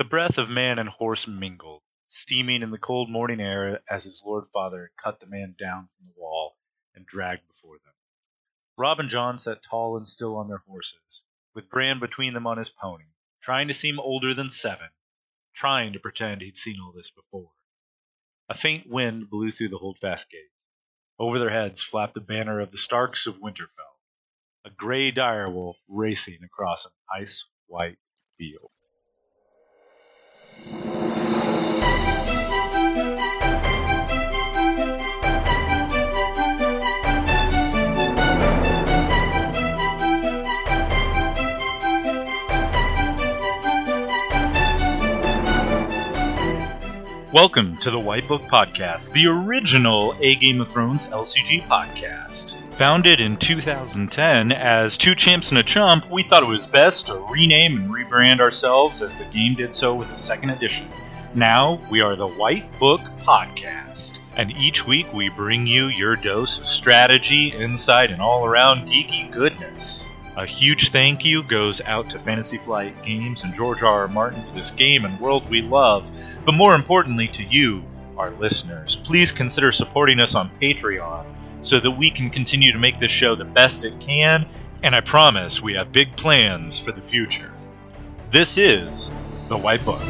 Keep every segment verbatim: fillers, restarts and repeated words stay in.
The breath of man and horse mingled, steaming in the cold morning air as his lord father cut the man down from the wall and dragged before them. Rob and John sat tall and still on their horses, with Bran between them on his pony, trying to seem older than seven, trying to pretend he'd seen all this before. A faint wind blew through the holdfast gate. Over their heads flapped the banner of the Starks of Winterfell, a gray direwolf racing across an ice-white field. Welcome to the White Book Podcast, the original A Game of Thrones L C G podcast. Founded in two thousand ten as Two Champs and a Chump, we thought it was best to rename and rebrand ourselves as the game did so with the second edition. Now, we are the White Book Podcast, and each week we bring you your dose of strategy, insight, and all-around geeky goodness. A huge thank you goes out to Fantasy Flight Games and George R. R. Martin for this game and world we love, but more importantly to you, our listeners. Please consider supporting us on Patreon so that we can continue to make this show the best it can, and I promise we have big plans for the future. This is The White Book.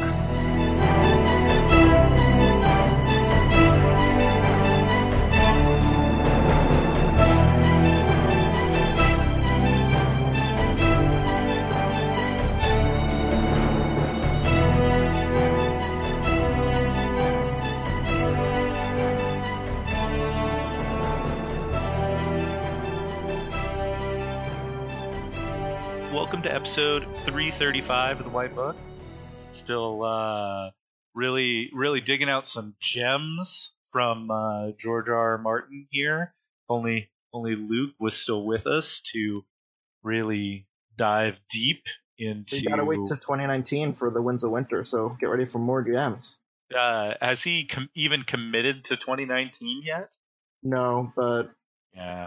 Welcome to episode three thirty-five of the White Book. Still uh, really, really digging out some gems from uh, George R. R. Martin here. Only, only Luke was still with us to really dive deep into. We gotta wait till twenty nineteen for the Winds of Winter, so get ready for more gems. Uh, has he com- even committed to twenty nineteen yet? No, but yeah.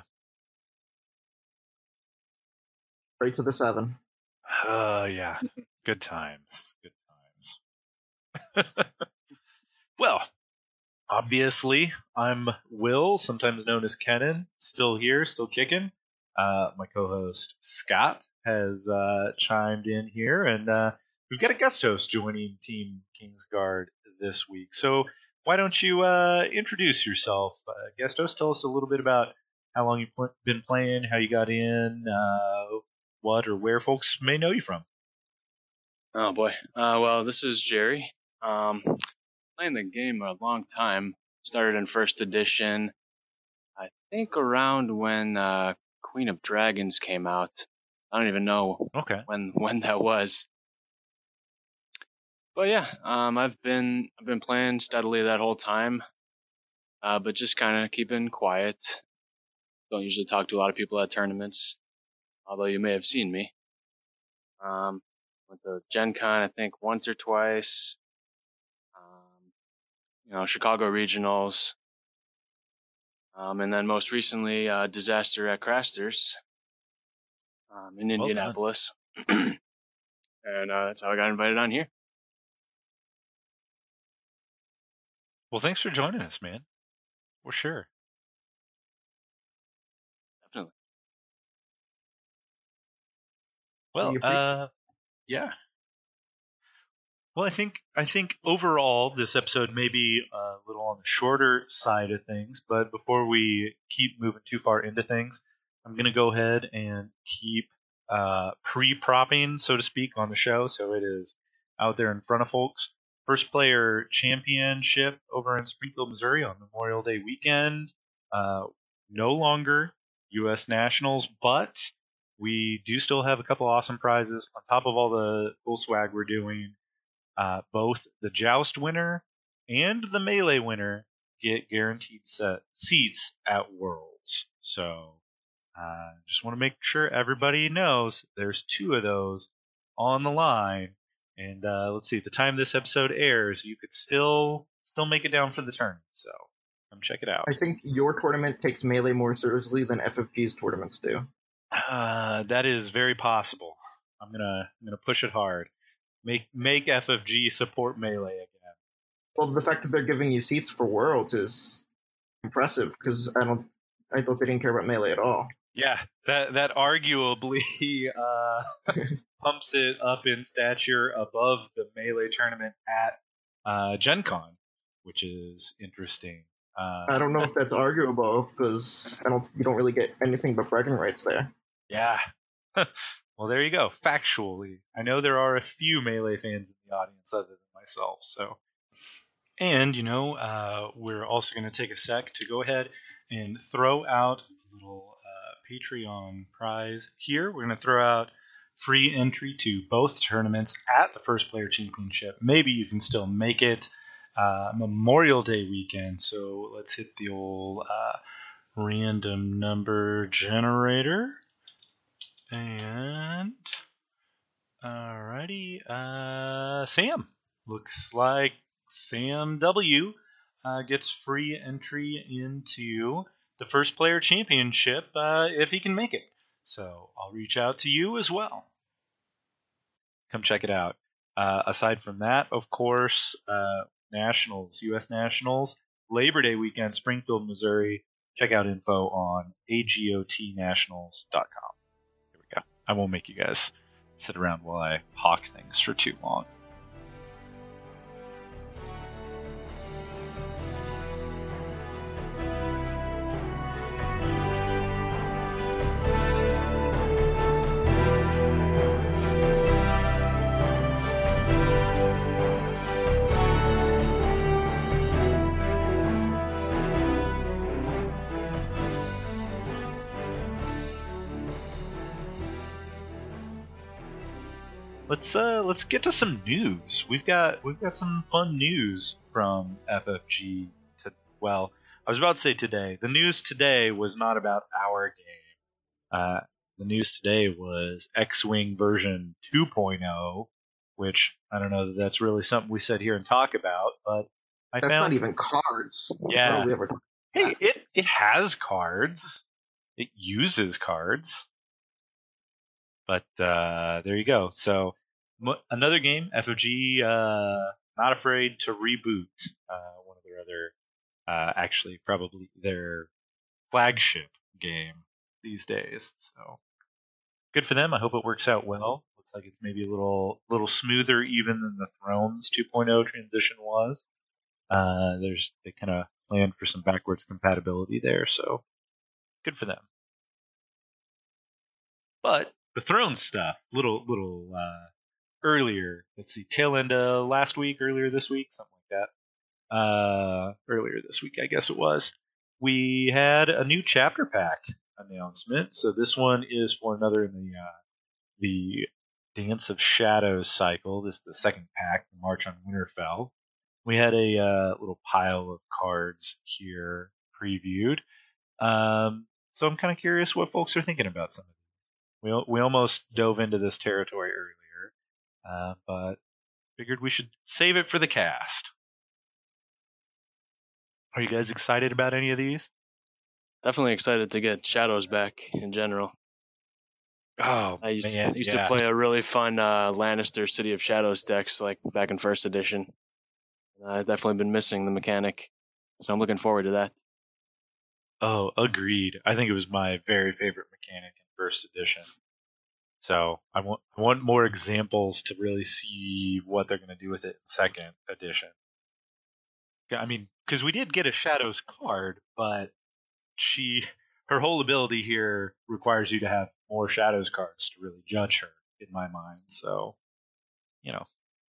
Right to the seven. Uh, yeah. Good times. Good times. Well, obviously, I'm Will, sometimes known as Kenan, still here, still kicking. Uh, my co-host Scott has uh, chimed in here, and uh, we've got a guest host joining Team Kingsguard this week. So why don't you uh, introduce yourself, uh, guest host? Tell us a little bit about how long you've pl- been playing, how you got in, uh, what or where folks may know you from. Oh boy. Uh, well, this is Jerry. Um, playing the game a long time. Started in first edition, I think around when uh, Queen of Dragons came out. I don't even know okay. when when that was. But yeah, um, I've been I've been playing steadily that whole time, uh, but just kind of keeping quiet. Don't usually talk to a lot of people at tournaments, although you may have seen me. Um, went to Gen Con, I think, once or twice. Um, you know, Chicago Regionals. Um, and then most recently, uh, Disaster at Crasters um, in Well Indianapolis. And uh, that's how I got invited on here. Well, thanks for joining us, man. For sure. Definitely. Well, uh, yeah. Well, I think I think overall this episode may be a little on the shorter side of things, but before we keep moving too far into things, I'm going to go ahead and keep uh, pre-propping, so to speak, on the show, so it is out there in front of folks. First Player Championship over in Springfield, Missouri on Memorial Day weekend. Uh, no longer U S Nationals, but we do still have a couple awesome prizes on top of all the cool swag we're doing. Uh, both the Joust winner and the Melee winner get guaranteed set seats at Worlds. So uh, just want to make sure everybody knows there's two of those on the line. And uh, let's see, at the time this episode airs, you could still still make it down for the tournament. So come check it out. I think your tournament takes Melee more seriously than F F G's tournaments do. Uh, that is very possible. I'm gonna I'm gonna push it hard. Make make F F G support Melee again. Well, the fact that they're giving you seats for Worlds is impressive because I don't, I thought they didn't care about Melee at all. Yeah, that that arguably uh, pumps it up in stature above the Melee tournament at uh, Gen Con, which is interesting. Uh, I don't know if that's arguable because I don't, you don't really get anything but bragging rights there. Yeah. Well, there you go. Factually, I know there are a few Melee fans in the audience other than myself. So, and you know, uh, we're also going to take a sec to go ahead and throw out a little uh, Patreon prize here. We're going to throw out free entry to both tournaments at the First Player Championship. Maybe you can still make it uh, Memorial Day weekend. So let's hit the old uh, random number generator. And alrighty, uh, Sam. Looks like Sam W uh, gets free entry into the First Player Championship uh, if he can make it. So I'll reach out to you as well. Come check it out. Uh, aside from that, of course, uh, Nationals, U S Nationals, Labor Day weekend, Springfield, Missouri. Check out info on A G O T nationals dot com. I won't make you guys sit around while I hawk things for too long. Let's uh let's get to some news. We've got we've got some fun news from F F G. To well, I was about to say today. The news today was not about our game. Uh, the news today was X-Wing version two point oh, which I don't know that that's really something we sit here and talk about, but I that's found not even cards. Yeah. We ever hey, it it has cards. It uses cards. But uh, there you go. So m- another game, F F G, uh, not afraid to reboot uh, one of their other, uh, actually probably their flagship game these days. So good for them. I hope it works out well. Looks like it's maybe a little little smoother even than the Thrones two point oh transition was. Uh, there's they kind of planned for some backwards compatibility there, so good for them. But the Thrones stuff, little little uh, earlier. Let's see, tail end of last week, earlier this week, something like that. Uh, earlier this week, I guess it was. We had a new chapter pack announcement. So this one is for another in the uh, the Dance of Shadows cycle. This is the second pack, the March on Winterfell. We had a uh, little pile of cards here previewed. Um, so I'm kind of curious what folks are thinking about some of these. We we almost dove into this territory earlier, uh, but figured we should save it for the cast. Are you guys excited about any of these? Definitely excited to get Shadows back in general. Oh, I used, man, to, used yeah. to play a really fun uh, Lannister City of Shadows decks like back in first edition. I've definitely been missing the mechanic, so I'm looking forward to that. Oh, agreed. I think it was my very favorite mechanic in first edition. So I want I want more examples to really see what they're going to do with it in second edition. I mean, because we did get a Shadows card, but she her whole ability here requires you to have more Shadows cards to really judge her, in my mind. So, you know,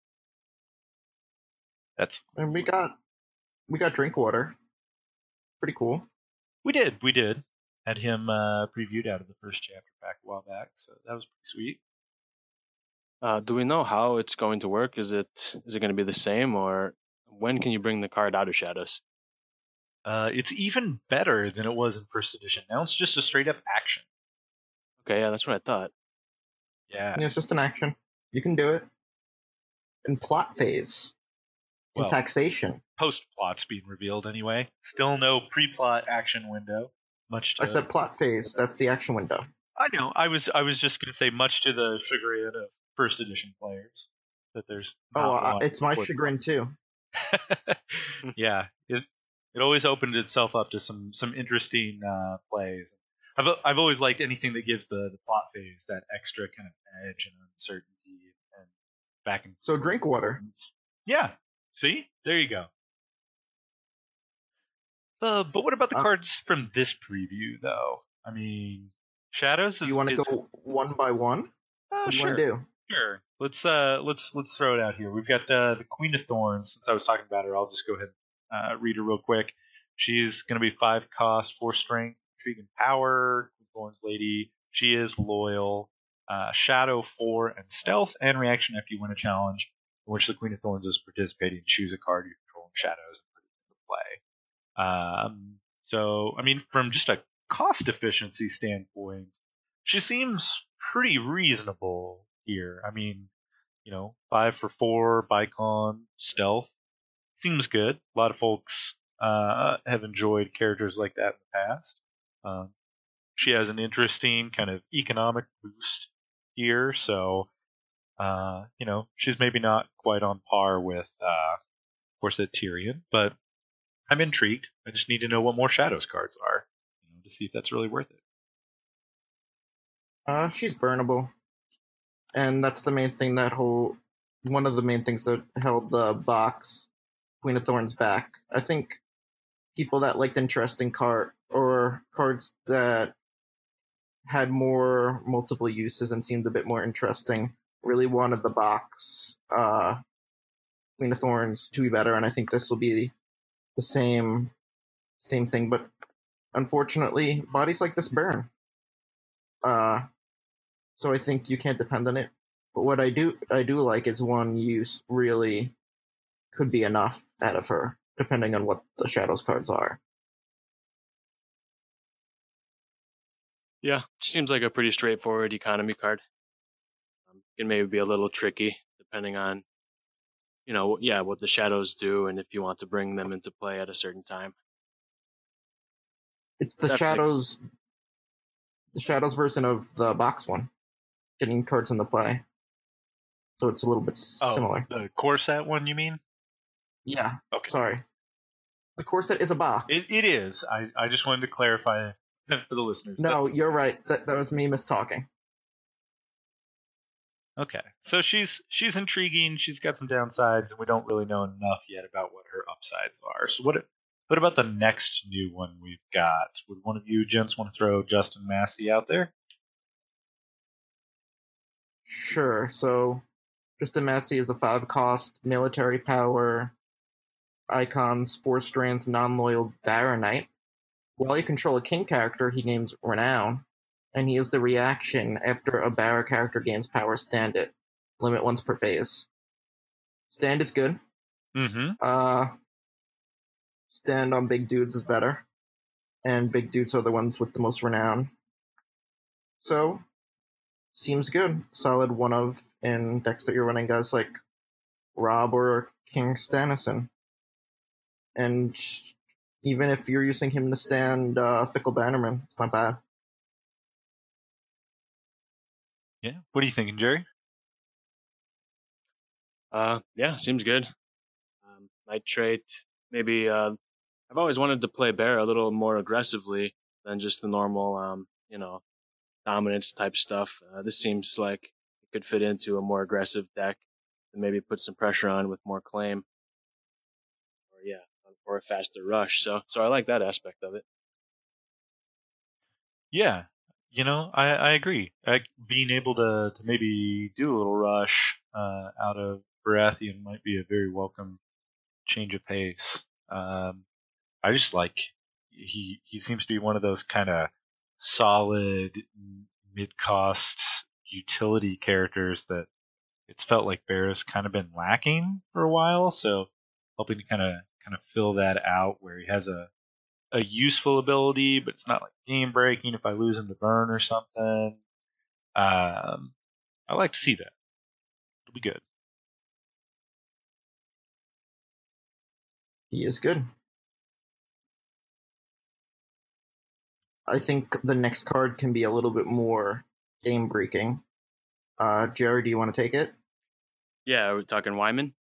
that's And we got we got Drinkwater. Pretty cool. We did, we did. Had him uh, previewed out of the first chapter pack a while back, so that was pretty sweet. Uh, do we know how it's going to work? Is it is it going to be the same, or when can you bring the card out of Shadows? Uh, it's even better than it was in first edition. Now it's just a straight up action. Okay, yeah, that's what I thought. Yeah. Yeah, it's just an action. You can do it. In plot phase. In Well, taxation. Post plot's being revealed anyway. Still no pre plot action window. Much to I said plot phase. That's the action window. I know. I was I was just gonna say much to the chagrin of first edition players. that there's oh, not uh, one it's my for- chagrin too. Yeah, it it always opened itself up to some some interesting uh, plays. I've I've always liked anything that gives the, the plot phase that extra kind of edge and uncertainty and back and So drink water. Yeah, see, there you go. Uh, but what about the Uh, cards from this preview, though? I mean, Shadows is. Do you want to is- go one by one? Uh, What do you sure, want to do? sure. Let's uh, let's let's throw it out here. We've got uh, the Queen of Thorns. Since I was talking about her, I'll just go ahead and uh, read her real quick. She's going to be five cost, four strength, intrigue and power. Queen of Thorns lady. She is loyal. Uh, Shadow four and stealth and reaction after you win a challenge in which the Queen of Thorns is participating. Choose a card you control in Shadows and put it into play. Um, so, I mean, from just a cost efficiency standpoint, she seems pretty reasonable here. I mean, you know, five for four, Bicon, stealth seems good. A lot of folks uh, have enjoyed characters like that in the past. Um, she has an interesting kind of economic boost here, so uh, you know, she's maybe not quite on par with, uh, of course, that Tyrion, but I'm intrigued. I just need to know what more Shadows cards are, you know, to see if that's really worth it. Uh, she's burnable, and that's the main thing. That whole one of the main things that held the box Queen of Thorns back. I think people that liked interesting card or cards that had more multiple uses and seemed a bit more interesting really wanted the box uh, Queen of Thorns to be better, and I think this will be the same same thing. But unfortunately, bodies like this burn. Uh, so I think you can't depend on it. But what I do I do like is one use really could be enough out of her, depending on what the Shadows cards are. Yeah, she seems like a pretty straightforward economy card. Um, it can maybe be a little tricky depending on, you know, yeah, what the shadows do and if you want to bring them into play at a certain time. It's the Definitely. Shadows the Shadows version of the box one, getting cards into play. So it's a little bit Oh, similar. the core set one, you mean? Yeah. Okay. Sorry. The core set is a box. It, it is. I, I just wanted to clarify for the listeners. No, you're right. That that was me mistalking. Okay, so she's she's intriguing. She's got some downsides, and we don't really know enough yet about what her upsides are. So what what about the next new one we've got? Would one of you gents want to throw Justin Massey out there? Sure. So, Justin Massey is a five cost military power icons, four strength, non loyal Baronite. While you control a king character, he gains renown, and he is the reaction after a Barra character gains power. Stand it. Limit once per phase. Stand is good. Mm-hmm. Uh, stand on big dudes is better, and big dudes are the ones with the most renown. So, seems good. Solid one of in decks that you're running, guys like Rob or King Stanison. And even if you're using him to stand uh, Fickle Bannerman, it's not bad. Yeah. What are you thinking, Jerry? Uh, yeah, seems good. Um, night trait, maybe. Uh, I've always wanted to play bear a little more aggressively than just the normal, um, you know, dominance type stuff. Uh, this seems like it could fit into a more aggressive deck and maybe put some pressure on with more claim, or yeah, or a faster rush. So, so I like that aspect of it. Yeah. You know, I, I agree. I, being able to, to maybe do a little rush uh, out of Baratheon might be a very welcome change of pace. Um, I just like he he seems to be one of those kind of solid mid cost utility characters that it's felt like Barra's kind of been lacking for a while. So hoping to kind of kind of fill that out where he has a a useful ability, but it's not like game breaking if I lose him to burn or something. Um, I like to see that. It'll be good. He is good. I think the next card can be a little bit more game breaking. Uh, Jerry, do you want to take it? Yeah, we're talking Wyman.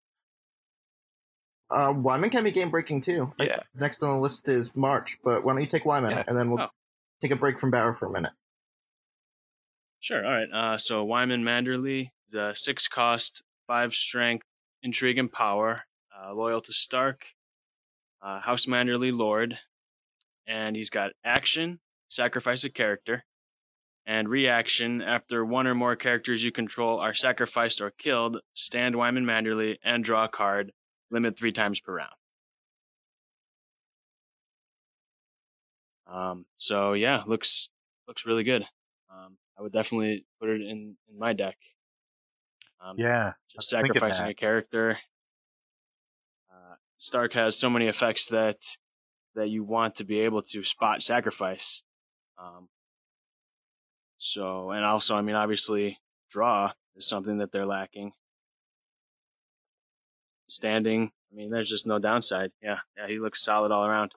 Uh, Wyman can be game breaking too. Yeah. I, next on the list is March, but why don't you take Wyman Yeah. and then we'll Oh. take a break from Barrow for a minute. Sure. All right. Uh, so Wyman Manderley is a six cost, five strength, intrigue and power, uh, loyal to Stark, uh, House Manderley Lord, and he's got action, sacrifice a character, and reaction. After one or more characters you control are sacrificed or killed, stand Wyman Manderley and draw a card. Limit three times per round. Um, so yeah, looks looks really good. Um, I would definitely put it in, in my deck. Um, Yeah, just sacrificing a character. Uh, Stark has so many effects that that you want to be able to spot sacrifice. Um, so, and also, I mean, obviously, draw is something that they're lacking. Standing, I mean, there's just no downside. Yeah, yeah, he looks solid all around.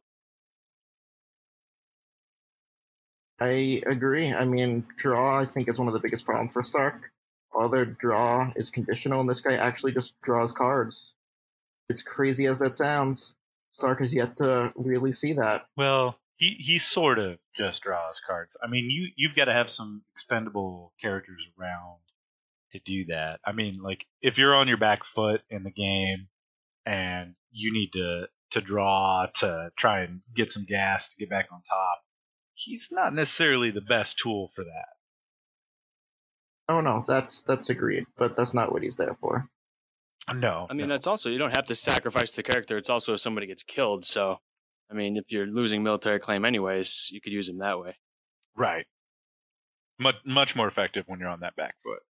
I agree. I mean, draw, I think, is one of the biggest problems for Stark. All their draw is conditional, and this guy actually just draws cards. It's crazy as that sounds. Stark has yet to really see that. Well, he, he sort of just draws cards. I mean, you, you've got to have some expendable characters around to do that. I mean, like, if you're on your back foot in the game and you need to, to draw to try and get some gas to get back on top, he's not necessarily the best tool for that. Oh no, that's that's agreed, but that's not what he's there for. No. I mean, no. that's also, you don't have to sacrifice the character. It's also if somebody gets killed. So, I mean, if you're losing military claim anyways, you could use him that way. Right. Much, much more effective when you're on that back foot.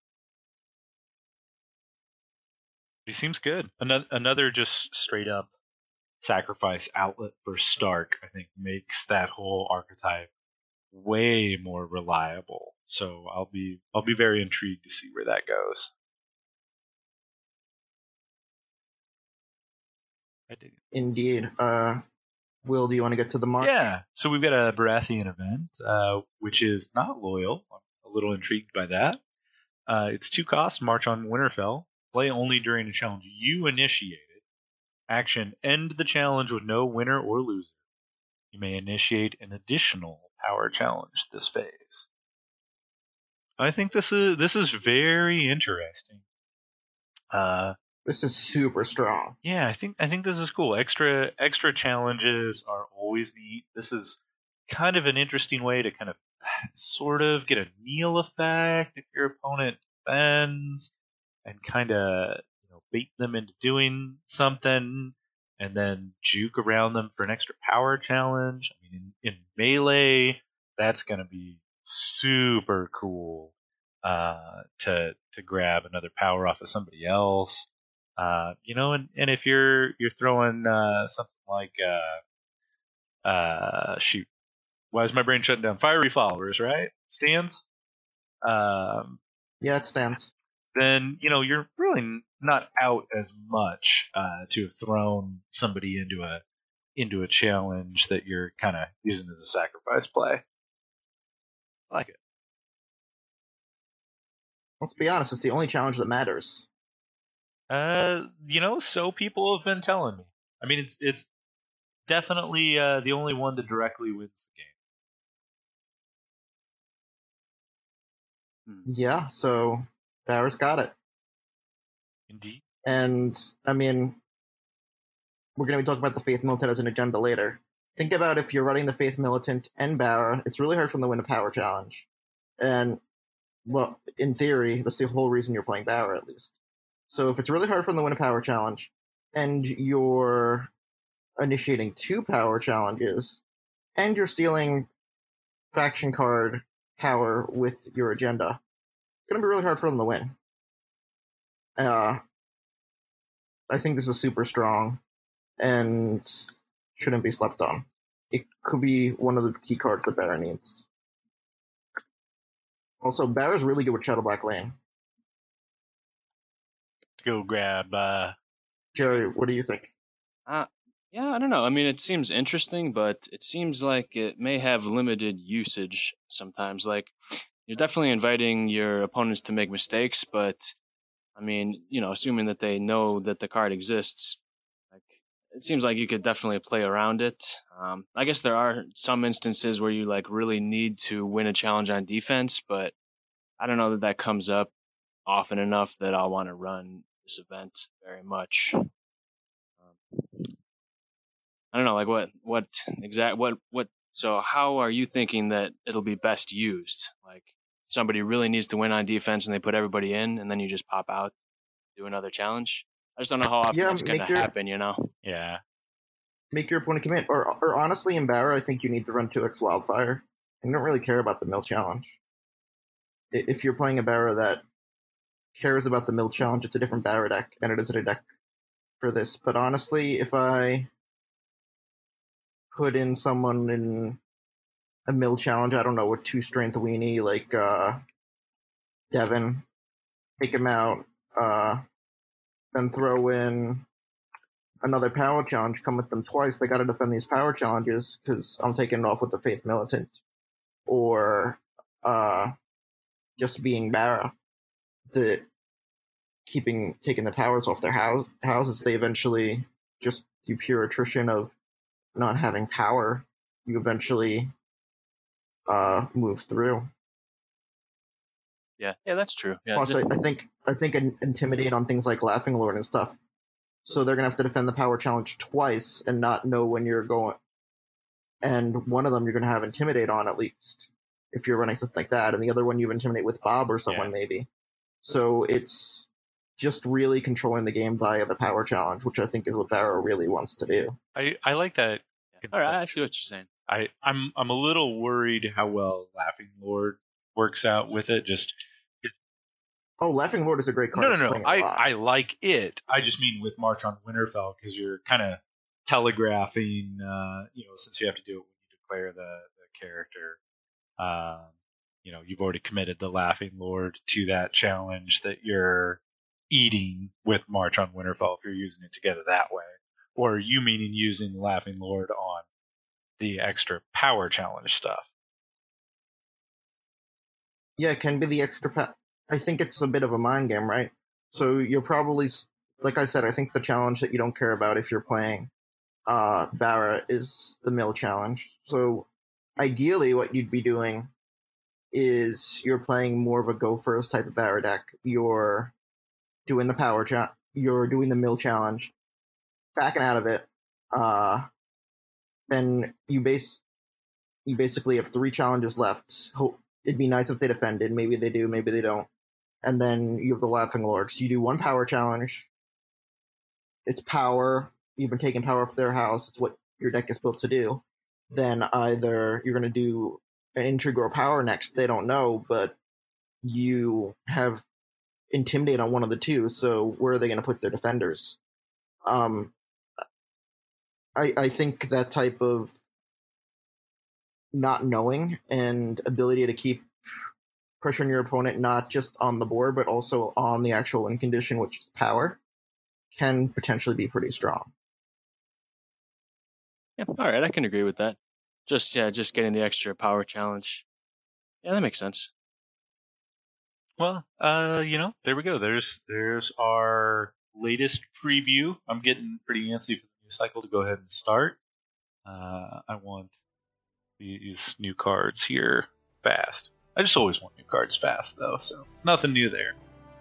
He seems good. Another, another just straight up sacrifice outlet for Stark, I think, makes that whole archetype way more reliable. So I'll be I'll be very intrigued to see where that goes. I dig it. Indeed. Uh, Will, do you want to get to the march? Yeah. So we've got a Baratheon event, uh, which is not loyal. I'm a little intrigued by that. Uh, it's two costs. March on Winterfell. Play only during a challenge you initiated. Action: end the challenge with no winner or loser. You may initiate an additional power challenge this phase. I think this is this is very interesting. Uh, this is super strong. Yeah, I think I think this is cool. Extra extra challenges are always neat. This is kind of an interesting way to kind of sort of get a kneel effect if your opponent defends, and kind of you know bait them into doing something, and then juke around them for an extra power challenge. I mean, in, in melee, that's going to be super cool uh, to to grab another power off of somebody else. Uh, you know, and, and if you're you're throwing uh, something like uh, uh, shoot, why is my brain shutting down? Fiery followers, right? Stands. Um, yeah, it stands. Then you know you're really not out as much uh, to have thrown somebody into a into a challenge that you're kind of using as a sacrifice play. I like it. Let's be honest; it's the only challenge that matters. Uh, you know, so people have been telling me. I mean, it's it's definitely uh, the only one that directly wins the game. Yeah, so Barris got it. Indeed. And I mean, we're going to be talking about the Faith Militant as an agenda later. Think about if you're running the Faith Militant and Barra, it's really hard for them to win a power challenge. And, well, in theory, that's the whole reason you're playing Barra, at least. So if it's really hard for them to win a power challenge, and you're initiating two power challenges, and you're stealing faction card power with your agenda, it's going to be really hard for them to win. Uh, I think this is super strong and shouldn't be slept on. It could be one of the key cards that Barra needs. Also, Barra's really good with Shadow Black Lane. Go grab. Uh... Jerry, what do you think? Uh, yeah, I don't know. I mean, it seems interesting, but it seems like it may have limited usage sometimes. Like, you're definitely inviting your opponents to make mistakes, but I mean, you know, assuming that they know that the card exists, like it seems like you could definitely play around it. Um, I guess there are some instances where you like really need to win a challenge on defense, but I don't know that that comes up often enough that I'll want to run this event very much. Um, I don't know, like what, what exact, what, what. So, how are you thinking that it'll be best used? Like, somebody really needs to win on defense, and they put everybody in, and then you just pop out, do another challenge. I just don't know how often Yeah, that's going to make your happen. You know? Yeah. make your opponent commit. Or, or honestly, in Barra, I think you need to run two X Wildfire. You don't really care about the mill challenge. I- If you're playing a Barra that cares about the mill challenge, it's a different Barra deck, and it isn't a deck for this. But honestly, if I put in someone in a mill challenge, I don't know, with two strength weenie like uh, Devin, take him out, uh, then throw in another power challenge, come with them twice. They got to defend these power challenges because I'm taking it off with the Faith Militant or uh, just being Barra. The keeping taking the powers off their house, houses, they eventually just through pure attrition of not having power, you eventually uh, move through. Yeah, yeah, that's true. Yeah, Plus, just, I, I think I think in, intimidate on things like Laughing Lord and stuff. So they're gonna have to defend the power challenge twice and not know when you're going. And one of them you're gonna have intimidate on at least if you're running something like that, and the other one you intimidate with Bob or someone Yeah. maybe. So it's just really controlling the game via the power challenge, which I think is what Barrow really wants to do. I, I like that. all right, I see what you're saying. I, I'm I'm a little worried how well Laughing Lord works out with it. Just Oh, Laughing Lord is a great card. no, no, no. playing a I, lot. I like it. I just mean with March on Winterfell because you're kind of telegraphing. Uh, you know, since you have to do it when you declare the, the character. Um, you know, you've already committed the Laughing Lord to that challenge that you're eating with March on Winterfell if you're using it together that way, or you meaning using Laughing Lord on the extra power challenge stuff. Yeah, it can be the extra. Pa- I think it's a bit of a mind game, right? So you're probably, like I said, I think the challenge that you don't care about if you're playing uh, Barra is the mill challenge. So ideally, what you'd be doing is you're playing more of a go first type of Barra deck. You're doing the power cha- You're doing the mill challenge, backing out of it. Uh, then you base you basically have three challenges left. Hope it'd be nice if they defended. Maybe they do, maybe they don't. And then you have the Laughing Lord. So you do one power challenge. It's power. You've been taking power off their house. It's what your deck is built to do. Then either you're going to do an intrigue or power next. They don't know, but you have intimidate on one of the two. So where are they going to put their defenders? Um, I I think that type of not knowing and ability to keep pressuring your opponent not just on the board but also on the actual win condition, which is power, can potentially be pretty strong. Yeah, all right, I can agree with that. Just yeah, just getting the extra power challenge. Yeah, that makes sense. Well, uh, you know, there we go. There's there's our latest preview. I'm getting pretty antsy for the new cycle to go ahead and start. Uh, I want these new cards here fast. I just always want new cards fast, though, so nothing new there.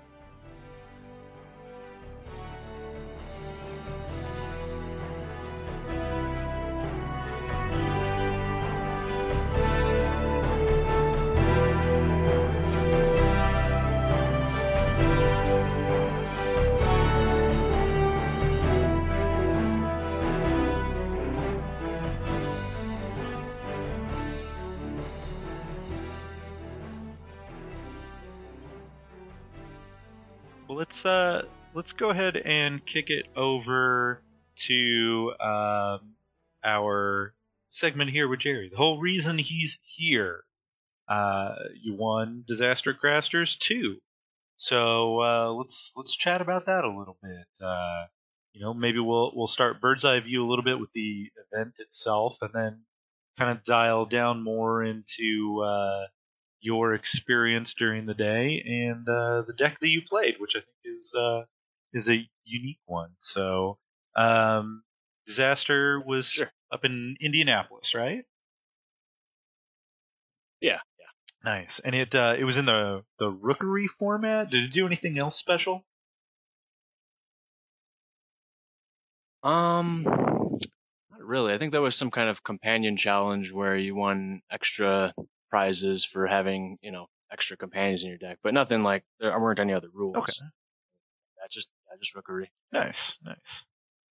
Well, let's uh, let's go ahead and kick it over to um, our segment here with Jerry. The whole reason he's here. Uh, you won Disaster Grasters two, so uh, let's let's chat about that a little bit. Uh, you know, maybe we'll we'll start bird's eye view a little bit with the event itself, and then kind of dial down more into uh, your experience during the day and uh, the deck that you played, which I think is uh, is a unique one. So, um, Disaster was Sure. up in Indianapolis, right? Yeah, yeah. Nice, and it uh, it was in the the Rookery format. Did it do anything else special? Um, not really. I think there was some kind of companion challenge where you won extra prizes for having, you know, extra companions in your deck, but nothing like there weren't any other rules. Okay, Yeah, just yeah, just Rookery. nice, nice.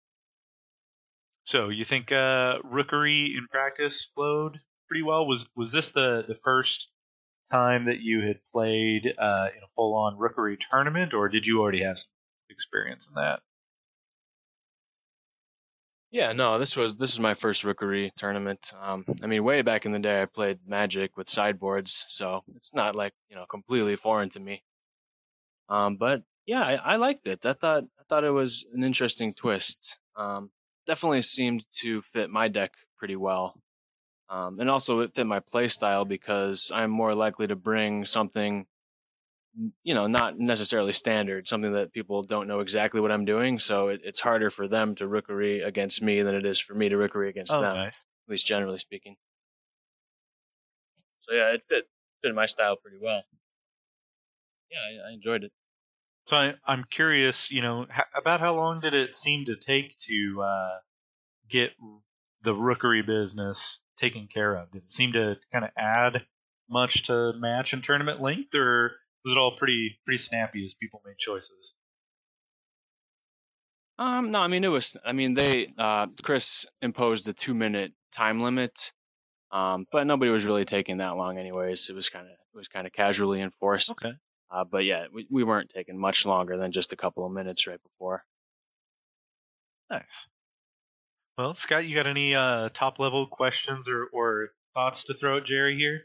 So you think uh, Rookery in practice flowed pretty well? Was was this the the first time that you had played uh, in a full on Rookery tournament, or did you already have some experience in that? Yeah, no, this was this is my first Rookery tournament. Um, I mean, way back in the day, I played Magic with sideboards, so it's not like you know completely foreign to me. Um, but yeah, I, I liked it. I thought I thought it was an interesting twist. Um, definitely seemed to fit my deck pretty well. Um, and also it fit my play style because I'm more likely to bring something, you know, not necessarily standard, something that people don't know exactly what I'm doing. So it, it's harder for them to Rookery against me than it is for me to Rookery against Oh, them, nice. at least generally speaking. So yeah, it fit fit my style pretty well. Yeah, I, I enjoyed it. So I, I'm curious, you know, h- about how long did it seem to take to uh, get the Rookery business taken care of? Did it seem to kind of add much to match and tournament length, or was it all pretty pretty snappy as people made choices? Um, no, I mean it was. I mean they, uh, Chris imposed a two minute time limit, um, but nobody was really taking that long, anyways. It was kind of it was kind of casually enforced. Okay. Uh, but yeah, we we weren't taking much longer than just a couple of minutes right before. Nice. Well, Scott, you got any uh, top level questions or, or thoughts to throw at Jerry here?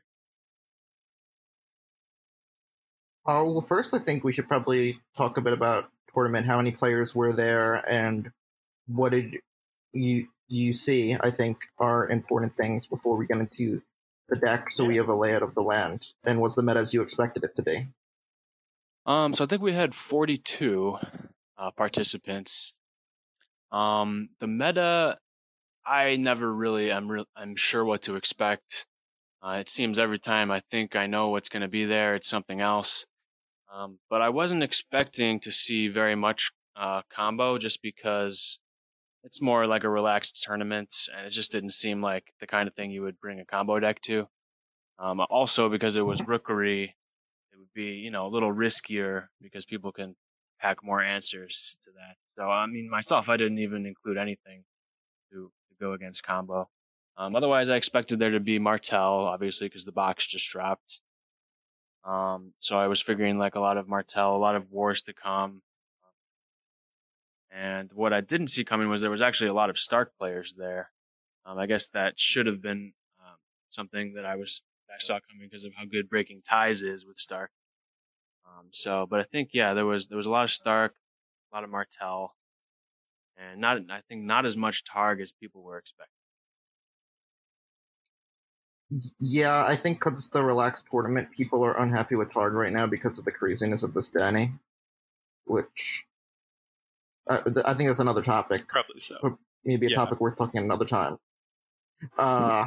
Uh, well, first, I think we should probably talk a bit about tournament. How many players were there, and what did you you see? I think are important things before we get into the deck, so Yeah. we have a layout of the land. And was the meta as you expected it to be? Um, so I think we had forty-two uh, participants. Um, the meta, I never really am. Re- I'm sure what to expect. Uh, it seems every time I think I know what's going to be there, it's something else. Um, but I wasn't expecting to see very much uh, combo just because it's more like a relaxed tournament, and it just didn't seem like the kind of thing you would bring a combo deck to. Um, also, because it was Rookery, it would be you know a little riskier because people can pack more answers to that. So I mean, myself, I didn't even include anything to, to go against combo. Um, otherwise, I expected there to be Martell, obviously, because the box just dropped. Um, so I was figuring like a lot of Martell, a lot of wars to come. And what I didn't see coming was there was actually a lot of Stark players there. Um, I guess that should have been um, something that I was I saw coming because of how good Breaking Ties is with Stark. Um, so, but I think yeah, there was there was a lot of Stark, a lot of Martell, and not I think not as much Targ as people were expecting. Yeah, I think because it's the relaxed tournament, people are unhappy with Targ right now because of the craziness of this Danny, which uh, I think that's another topic. Probably so. Maybe a Yeah. topic worth talking another time. Uh,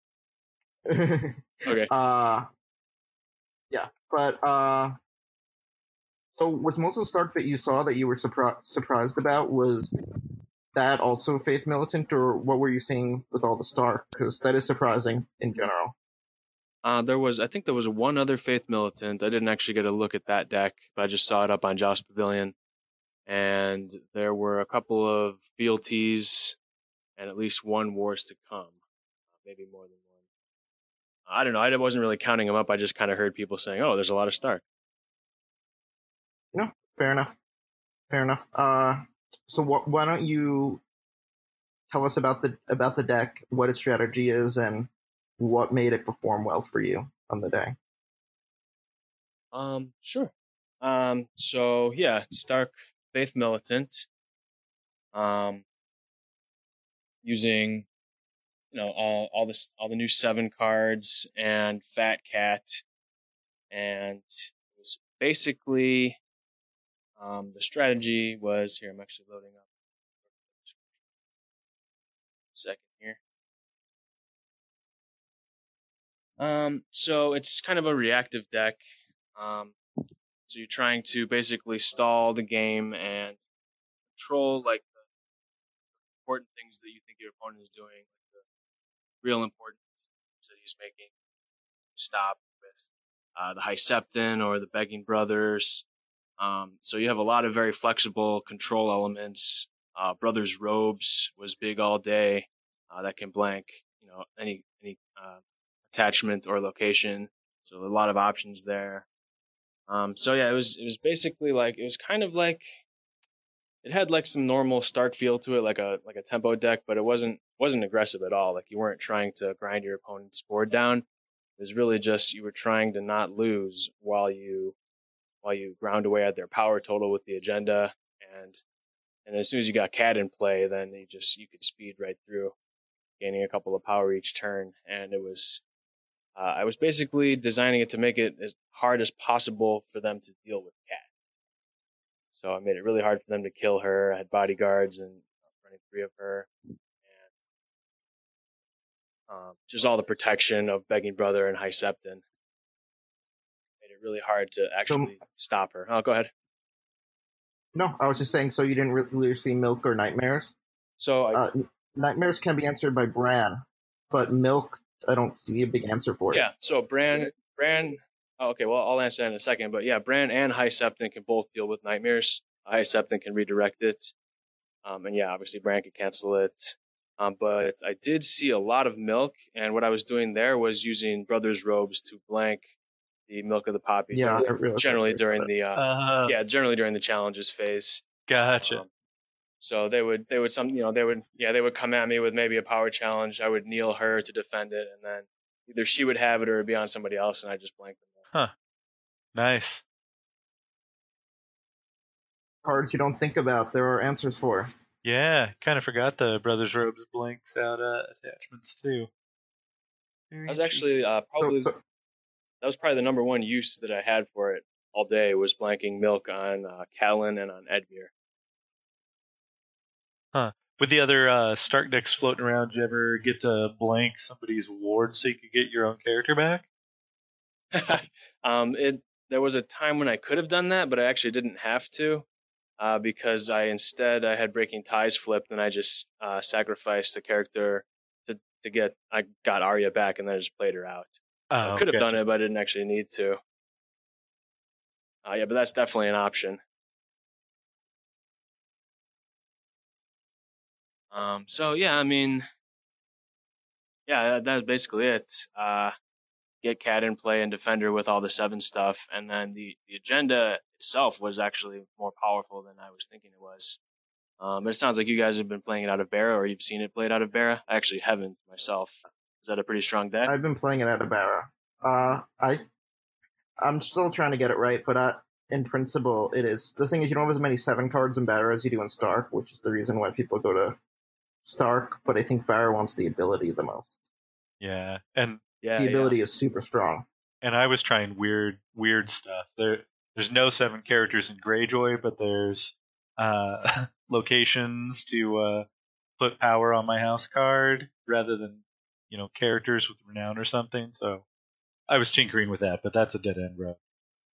okay. Uh, yeah, but uh, so was most of the Stark that you saw that you were surpri- surprised about was that also Faith Militant, or what were you seeing with all the Stark? Because that is surprising in general. Uh, there was, I think there was one other Faith Militant. I didn't actually get a look at that deck, but I just saw it up on Joust Pavilion. And there were a couple of fealties and at least one Wars to Come, maybe more than one. I don't know. I wasn't really counting them up. I just kind of heard people saying, "Oh, there's a lot of Stark." No, fair enough. Fair enough. Uh, so what? Why don't you tell us about the about the deck, what its strategy is, and what made it perform well for you on the day? Um, sure. Um, so yeah, Stark Faith Militant. Um, using you know all all this all the new seven cards and Fat Cat and it was basically um, the strategy was here. I'm actually loading up. A second here. Um, so it's kind of a reactive deck. Um, so you're trying to basically stall the game and control like the important things that you think your opponent is doing, like the real important moves that he's making. Stop with uh, the High Septon or the Begging Brothers. Um, so you have a lot of very flexible control elements. Uh, Brothers Robes was big all day. Uh, that can blank, you know, any any uh, attachment or location. So a lot of options there. Um, so yeah, it was it was basically like it was kind of like it had like some normal start feel to it, like a like a tempo deck, but it wasn't wasn't aggressive at all. Like you weren't trying to grind your opponent's board down. It was really just you were trying to not lose while you while you ground away at their power total with the agenda, and and as soon as you got Cat in play, then you just you could speed right through, gaining a couple of power each turn, and it was uh, I was basically designing it to make it as hard as possible for them to deal with Cat. So I made it really hard for them to kill her. I had bodyguards and running three of her, and um, just all the protection of Begging Brother and High Septon. Made it really hard to actually so, stop her. Oh, go ahead. No, I was just saying, so you didn't really see Milk or Nightmares? So I, uh, Nightmares can be answered by Bran, but Milk, I don't see a big answer for it. Yeah, so Bran, Bran, oh, okay, well, I'll answer that in a second, but yeah, Bran and High Septon can both deal with Nightmares. High Septon can redirect it, um, and yeah, obviously Bran can cancel it. Um, but I did see a lot of Milk, and what I was doing there was using Brothers Robes to blank the Milk of the Poppy. Yeah, generally, generally during the uh, uh, yeah, generally during the challenges phase. Gotcha. Um, so they would they would some you know they would yeah they would come at me with maybe a power challenge. I would kneel her to defend it, and then either she would have it or it'd be on somebody else, and I just blank them. Huh. Nice. Cards you don't think about, there are answers for. Yeah, kind of forgot the Brothers Robes blanks out uh, attachments too. Very that was actually uh, probably so, so, that was probably the number one use that I had for it all day was blanking Milk on uh, Catelyn and on Edmure. Huh. With the other uh, Stark decks floating around, did you ever get to blank somebody's ward so you could get your own character back? um, it there was a time when I could have done that, but I actually didn't have to. Uh, because I instead I had Breaking Ties flipped and I just uh, sacrificed the character to, to get I got Arya back and then I just played her out. Oh, I could have gotcha. done it, but I didn't actually need to. Uh, yeah, but that's definitely an option. Um, so yeah, I mean, yeah, that, that's basically it. Uh, get Cat in play and defend her with all the seven stuff, and then the, the agenda itself was actually more powerful than I was thinking it was. Um, but it sounds like you guys have been playing it out of Barra, or you've seen it played out of Barra. I actually haven't myself. Is that a pretty strong deck? I've been playing it out of Barra. Uh, I, I'm still trying to get it right, but uh, in principle, it is. The thing is, you don't have as many seven cards in Barra as you do in Stark, which is the reason why people go to Stark. But I think Barra wants the ability the most. Yeah, and yeah, the ability yeah. is super strong. And I was trying weird, weird stuff. There, there's no seven characters in Greyjoy, but there's uh, locations to uh, put power on my house card rather than, you know, characters with renown or something. So I was tinkering with that, but that's a dead end road.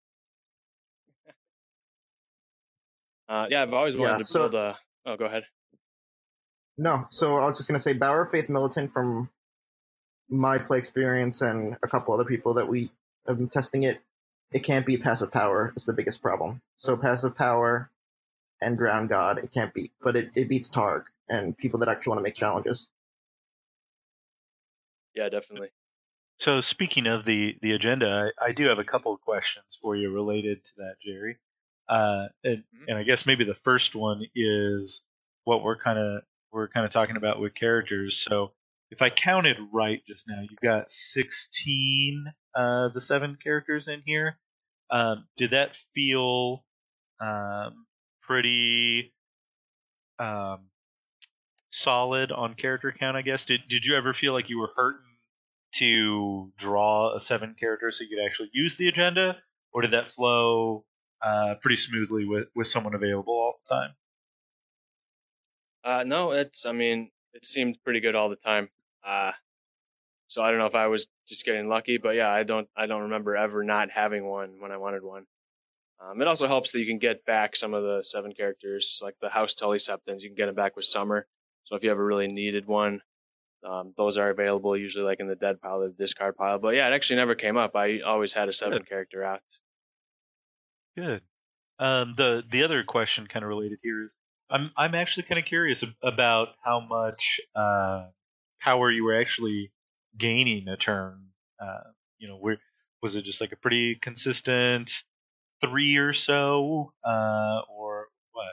Uh, yeah, I've always wanted yeah, to so, build a. Oh, go ahead. No, so I was just gonna say, Bower Faith Militant, from my play experience and a couple other people that we have been testing it, it can't beat passive power. Is the biggest problem. So passive power and Ground God, it can't beat, but it, it beats Targ and people that actually want to make challenges. Yeah, definitely. So speaking of the, the agenda, I, I do have a couple of questions for you related to that, Jerry. Uh, and, mm-hmm. and I guess maybe the first one is what we're kind of we're kind of talking about with characters. So if I counted right just now, you've got sixteen uh, the seven characters in here. Um, did that feel um, pretty um, solid on character count, I guess? Did Did you ever feel like you were hurting to draw a seven character so you could actually use the agenda, or did that flow uh, pretty smoothly with, with someone available all the time? Uh, no, it's. I mean, it seemed pretty good all the time. Uh, so I don't know if I was just getting lucky, but yeah, I don't. I don't remember ever not having one when I wanted one. Um, it also helps that you can get back some of the seven characters, like the House Tully Septons. You can get them back with Summer. So if you ever really needed one, um, those are available usually, like in the dead pile or the discard pile. But yeah, it actually never came up. I always had a seven Good. character out. Good. Um, the the other question, kind of related here, is I'm I'm actually kind of curious about how much uh, power you were actually gaining a turn. Uh, you know, where was it just like a pretty consistent three or so, uh, or what?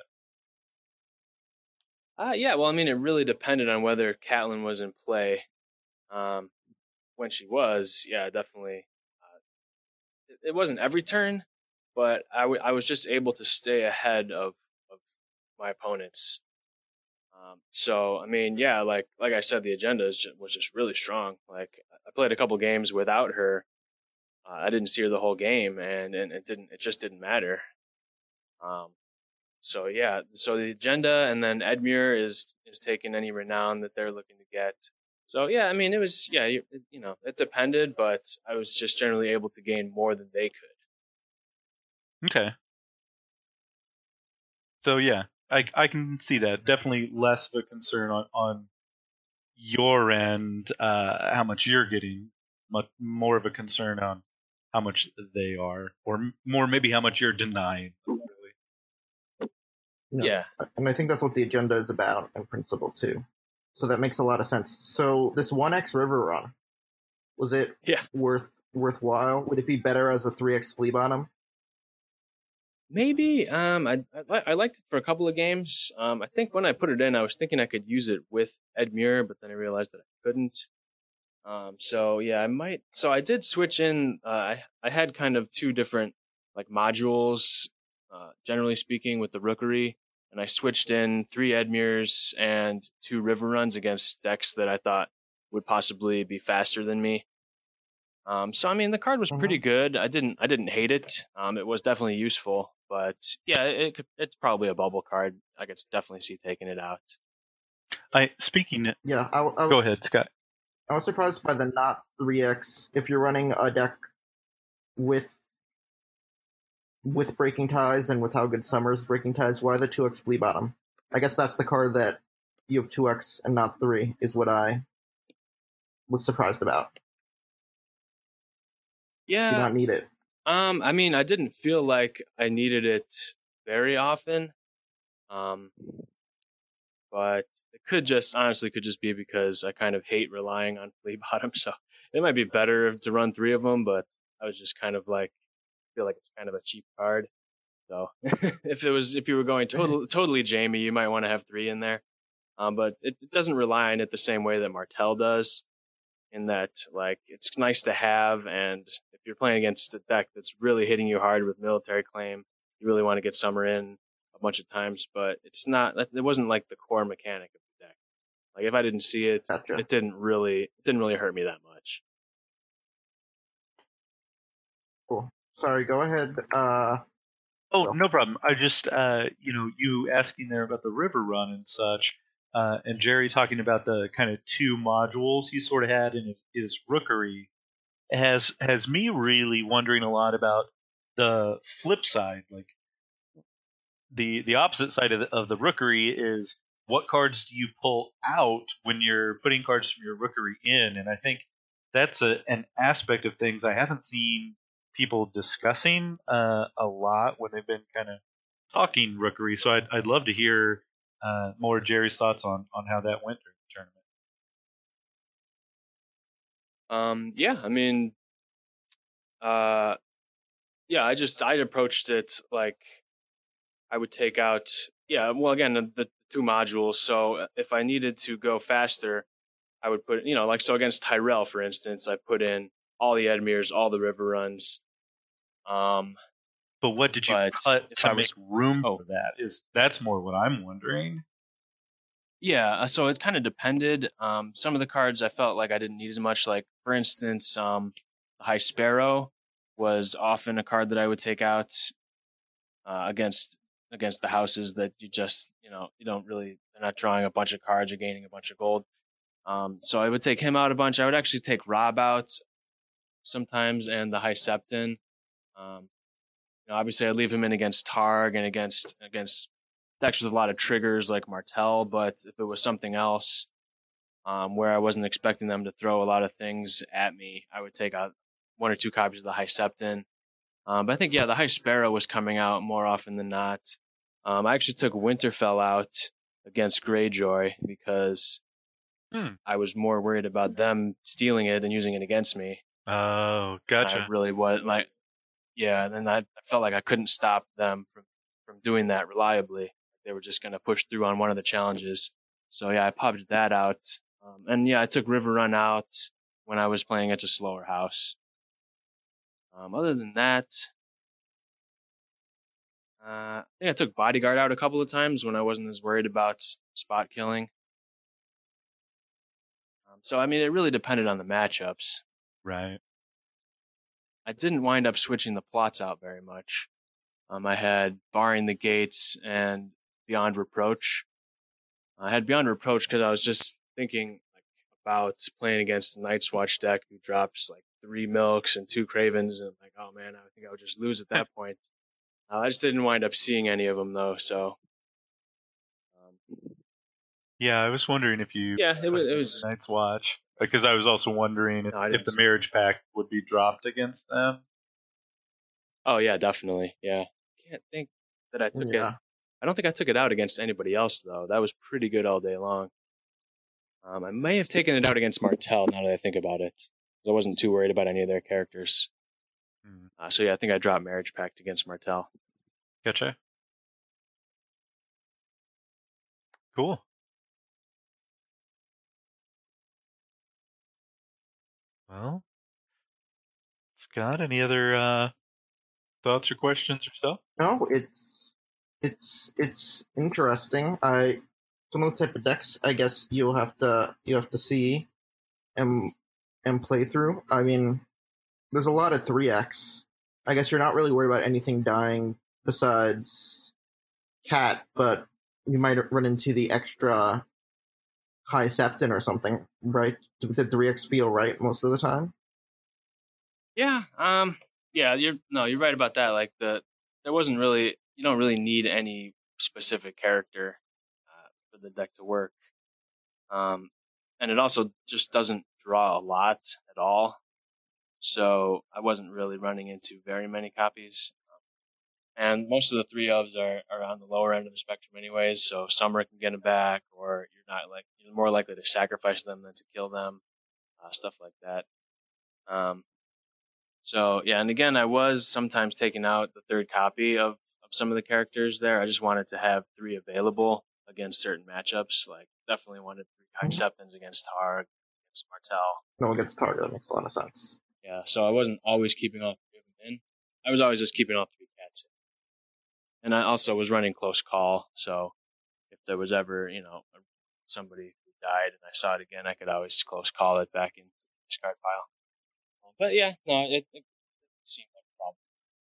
Uh, yeah, well, I mean, it really depended on whether Catelyn was in play. Um, when she was, yeah, definitely. Uh, it, it wasn't every turn, but I, w- I was just able to stay ahead of, of my opponents. Um, so, I mean, yeah, like like I said, the agenda is just, was just really strong. Like, I played a couple games without her. Uh, I didn't see her the whole game, and, and it didn't. It just didn't matter. Um, so yeah, so the agenda, and then Edmure is is taking any renown that they're looking to get. So yeah, I mean, it was yeah, you, you know, it depended, but I was just generally able to gain more than they could. Okay. So yeah, I I can see that. Definitely less of a concern on on your end, uh, how much you're getting, much more of a concern on how much they are, or more maybe how much you're denying. Really. No. Yeah, and I think that's what the agenda is about in principle too. So that makes a lot of sense. So this one X river run, was it yeah. worth worthwhile? Would it be better as a three X flea bottom? Maybe. Um, I, I I liked it for a couple of games. Um, I think when I put it in, I was thinking I could use it with Edmure, but then I realized that I couldn't. Um, so yeah, I might. So I did switch in. Uh, I I had kind of two different like modules, uh, generally speaking, with the Rookery, and I switched in three Edmures and two River Runs against decks that I thought would possibly be faster than me. Um, so I mean, the card was pretty good. I didn't I didn't hate it. Um, it was definitely useful, but yeah, it could, it's probably a bubble card. I could definitely see taking it out. I speaking. Yeah, I, I, go ahead, Scott. I was surprised by the not three X. If you're running a deck with with Breaking Ties and with how good Summer's Breaking Ties, why the two X flea bottom? I guess that's the card that you have two X and not three, is what I was surprised about. Yeah. Do not need it. Um, I mean, I didn't feel like I needed it very often. Um, but it could just, honestly, could just be because I kind of hate relying on flea bottom. So it might be better to run three of them, but I was just kind of like, feel like it's kind of a cheap card. So if it was, if you were going totally, totally Jamie, you might want to have three in there. Um, but it, it doesn't rely on it the same way that Martell does, in that, like, it's nice to have, and if you're playing against a deck that's really hitting you hard with Military Claim, you really want to get Summer in a bunch of times, but it's not, it wasn't like the core mechanic of the deck. Like, if I didn't see it, gotcha. it didn't really, it didn't really hurt me that much. Cool. Sorry, go ahead. Uh, oh, no problem. I just, uh, you know, you asking there about the river run and such, Uh, and Jerry talking about the kind of two modules he sort of had in his, his Rookery has has me really wondering a lot about the flip side. Like the the opposite side of the, of the Rookery is, what cards do you pull out when you're putting cards from your Rookery in? And I think that's a, an aspect of things I haven't seen people discussing uh, a lot when they've been kind of talking Rookery. So I'd I'd love to hear Uh, more Jerry's thoughts on, on how that went during the tournament. Um, yeah, I mean, uh, yeah, I just, I'd approached it like I would take out, yeah, well, again, the, the two modules. So if I needed to go faster, I would put, you know, like, so against Tyrell, for instance, I put in all the Edmures, all the River Runs. Um, but what did you cut to make was, room oh, for that? Is that's more what I'm wondering. Yeah, so it kind of depended. Um, some of the cards I felt like I didn't need as much. Like, for instance, um, the High Sparrow was often a card that I would take out uh, against against the houses that you just, you know, you don't really, they're not drawing a bunch of cards or gaining a bunch of gold. Um, so I would take him out a bunch. I would actually take Rob out sometimes and the High Septon. Um, you know, obviously, I'd leave him in against Targ and against against decks with a lot of triggers like Martel. But if it was something else um, where I wasn't expecting them to throw a lot of things at me, I would take out one or two copies of the High Septon. Um, but I think, yeah, the High Sparrow was coming out more often than not. Um, I actually took Winterfell out against Greyjoy because hmm. I was more worried about them stealing it and using it against me. Oh, gotcha. I really was like, yeah, and then I, I felt like I couldn't stop them from, from doing that reliably. They were just going to push through on one of the challenges. So, yeah, I popped that out. Um, and, yeah, I took River Run out when I was playing It's a Slower House. Um, other than that, uh, I think I took Bodyguard out a couple of times when I wasn't as worried about spot killing. Um, so, I mean, it really depended on the matchups. Right. I didn't wind up switching the plots out very much. Um, I had Barring the Gates and Beyond Reproach. I had Beyond Reproach because I was just thinking like about playing against the Night's Watch deck who drops like three Milks and two Cravens, and like, oh man, I think I would just lose at that point. Uh, I just didn't wind up seeing any of them though, so. Um, yeah, I was wondering if you. Yeah, it was. It was Night's Watch, because I was also wondering if, no, if the Marriage Pact would be dropped against them. Oh yeah, definitely. Yeah, can't think that I took Yeah. it. I don't think I took it out against anybody else though. That was pretty good all day long. Um, I may have taken it out against Martel now that I think about it. I wasn't too worried about any of their characters. Hmm. Uh, so yeah, I think I dropped Marriage Pact against Martel. Gotcha. Cool. Well, Scott, any other uh, thoughts or questions yourself? No, it's it's it's interesting. I some of the type of decks I guess you'll have to you have to see and and play through. I mean, there's a lot of three X. I guess you're not really worried about anything dying besides Cat, but you might run into the extra High Septon or something, right? Did three X feel right most of the time? Yeah, um, yeah, you're no, you're right about that. Like the there wasn't really you don't really need any specific character uh, for the deck to work. Um, and it also just doesn't draw a lot at all. So I wasn't really running into very many copies. And most of the three ofs are, are on the lower end of the spectrum anyways, so Summer can get them back, or you're not like you're more likely to sacrifice them than to kill them, uh, stuff like that. Um, so yeah, and again, I was sometimes taking out the third copy of, of some of the characters there. I just wanted to have three available against certain matchups. Like definitely wanted three High Septons against Targ, against Martel. No, against Target, that makes a lot of sense. Yeah, so I wasn't always keeping all three of them in. I was always just keeping all three cats in. And I also was running Close Call, so if there was ever, you know, somebody who died and I saw it again, I could always close call it back into the discard pile. But yeah, no, it, it seemed like a problem.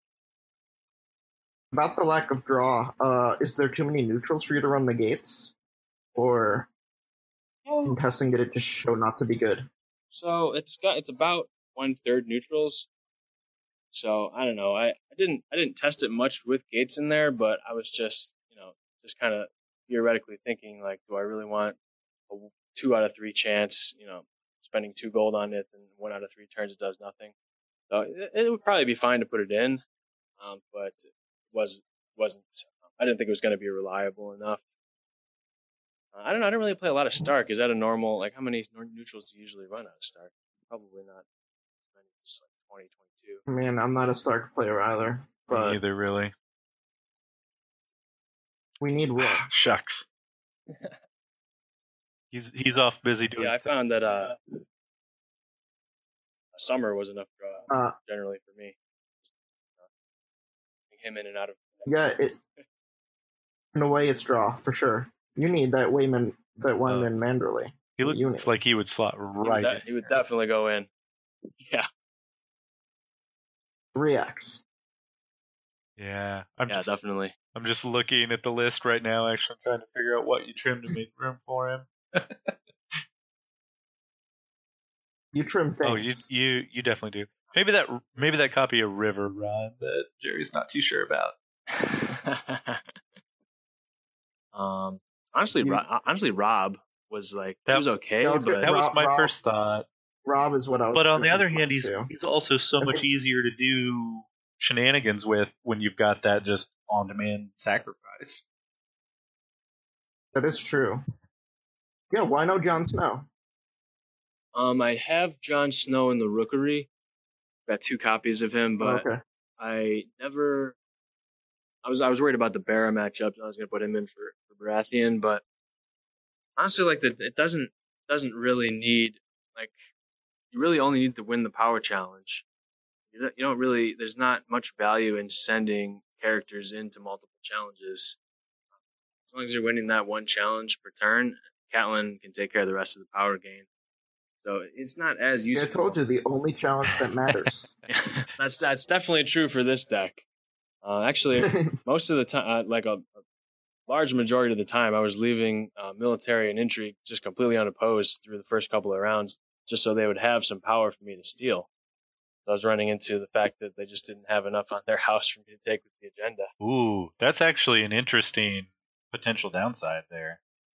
About the lack of draw, uh, is there too many neutrals for you to run the gates? Or in testing, did it just show not to be good? So it's got it's about one third neutrals. So I don't know. I, I didn't I didn't test it much with gates in there, but I was just you know just kind of theoretically thinking like, do I really want a two out of three chance? You know, spending two gold on it and one out of three turns it does nothing. So it, it would probably be fine to put it in, um, but it was wasn't. I didn't think it was going to be reliable enough. Uh, I don't know. I don't really play a lot of Stark. Is that a normal? Like, how many neutrals do you usually run out of Stark? Probably not as many as like twenty, twenty-two. I mean, I'm not a Stark player either, but Me either, really. We need Will. Shucks. he's he's off busy doing. Yeah, I found that uh, Summer was enough draw Uh, generally for me. Uh, him in and out of. yeah, it. In a way, it's draw for sure. You need that Wayman that one Uh, in Manderley. He looks Unit. like he would slot He would, right de- in. he would there. definitely go in. Yeah. Reacts. Yeah, I'm Yeah, just definitely. I'm just looking at the list right now. Actually, I'm trying to figure out what you trim to make room for him. You trim things. Oh, you you you definitely do. Maybe that maybe that copy of River Run that Jerry's not too sure about. um, honestly, You- Rob, honestly, Rob was like That- he was okay, that was but That was Rob- my Rob- first thought. Rob is what I was. But on the thinking other hand, he's too. he's also so I much think- easier to do shenanigans with when you've got that just on demand sacrifice. That is true. Yeah, why no Jon Snow? um, I have Jon Snow in the Rookery. Got two copies of him, but Okay. I never. I was I was worried about the Barra matchup. I was going to put him in for, for Baratheon, but honestly, like the it doesn't doesn't really need like you really only need to win the power challenge. You don't, you don't really. There's not much value in sending characters into multiple challenges. As long as you're winning that one challenge per turn, Catelyn can take care of the rest of the power gain. So it's not as Yeah, I useful. told you the only challenge that matters. that's that's definitely true for this deck. Uh, actually, most of the time, uh, like a, a large majority of the time, I was leaving uh, military and intrigue just completely unopposed through the first couple of rounds, just so they would have some power for me to steal. So I was running into the fact that they just didn't have enough on their house for me to take with the agenda. Ooh, that's actually an interesting potential downside there.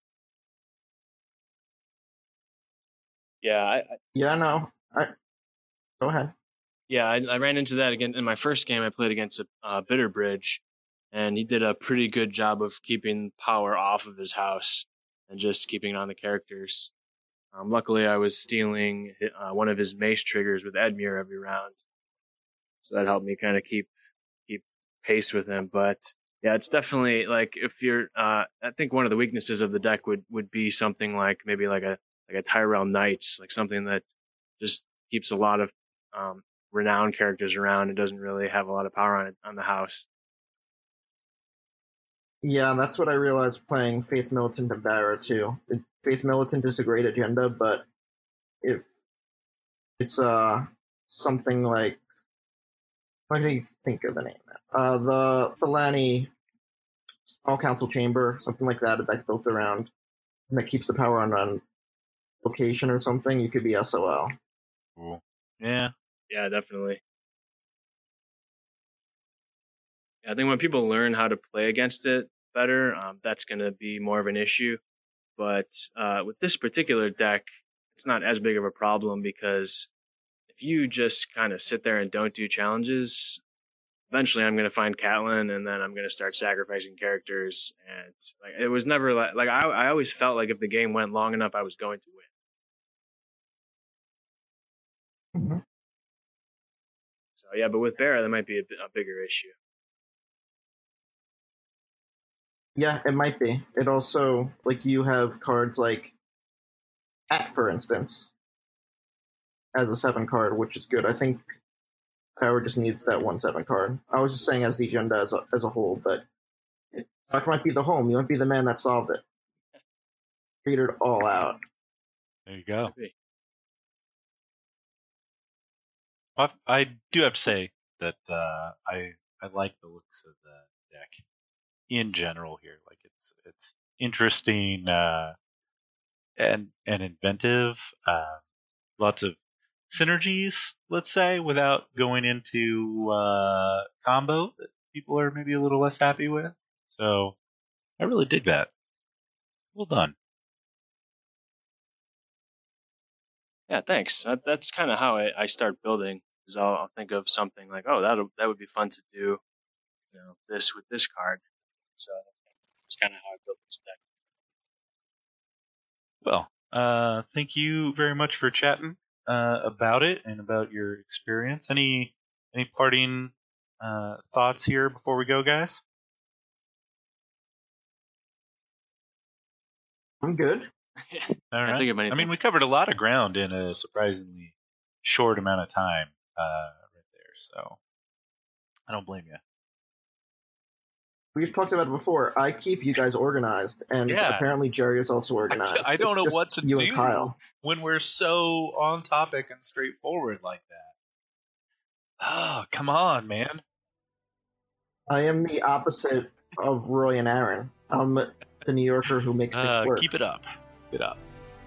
Yeah, I, I yeah, no. I go ahead. yeah, I, I ran into that again in my first game. I played against a uh, Bitterbridge, and he did a pretty good job of keeping power off of his house and just keeping on the characters. Um, luckily, I was stealing uh, one of his mace triggers with Edmure every round, so that helped me kind of keep keep pace with him. But yeah, it's definitely like if you're, uh, I think one of the weaknesses of the deck would would be something like maybe like a like a Tyrell Knights, like something that just keeps a lot of um, renowned characters around and doesn't really have a lot of power on it on the house. Yeah, that's what I realized playing Faith Militant and Barra too. It, Faith Militant is a great agenda, but if it's uh something like what do you think of the name? Uh, the the Lanny Small Council Chamber, something like that, that's built around and that keeps the power on on location or something. You could be S O L. Cool. Yeah. Yeah, definitely. I think when people learn how to play against it better, um, that's going to be more of an issue. But uh, with this particular deck, it's not as big of a problem because if you just kind of sit there and don't do challenges, eventually I'm going to find Catelyn and then I'm going to start sacrificing characters. And like it was never like, like I, I always felt like if the game went long enough, I was going to win. Mm-hmm. So yeah, but with Barra, that might be a, a bigger issue. Yeah, it might be. It also, like, you have cards like At, for instance, as a seven card, which is good. I think Power just needs that one seven card. I was just saying as the agenda as a, as a whole, but Doc might be the home. You might be the man that solved it. Figured it all out. There you go. I, I do have to say that uh, I I like the looks of the deck in general here. Like it's it's interesting uh, and and inventive. Uh, lots of synergies, let's say, without going into uh, combo that people are maybe a little less happy with. So I really dig that. Well done. Yeah, thanks. That, that's kind of how I, I start building. Is I'll, I'll think of something like, oh, that that would be fun to do, you know, this with this card. So that's kind of how I built this deck. Well, uh, thank you very much for chatting uh, about it and about your experience. Any any parting uh, thoughts here before we go, guys? I'm good. All right. Can't think of anything. I mean, we covered a lot of ground in a surprisingly short amount of time uh, right there, so I don't blame you. we've talked about it before. I keep you guys organized, and Yeah. apparently Jerry is also organized. I don't It's know what to you do and Kyle. when we're so on topic and straightforward like that. Oh, come on, man. I am the opposite of Roy and Aaron. I'm the New Yorker who makes things Uh, work. keep it up. Keep it up.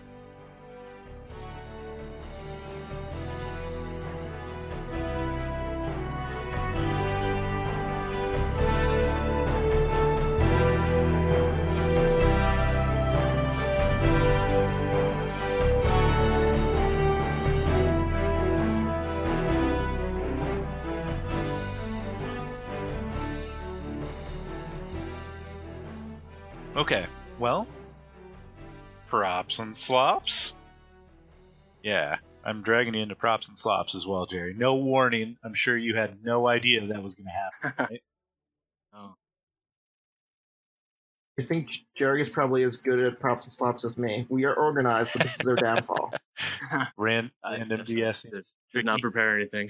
Okay, well, props and slops? Yeah, I'm dragging you into props and slops as well, Jerry. No warning. I'm sure you had no idea that was going to happen, right? Oh. I think Jerry is probably as good at props and slops as me. We are organized, but this is our downfall. Ran, I random guess D S. I did, did not prepare anything.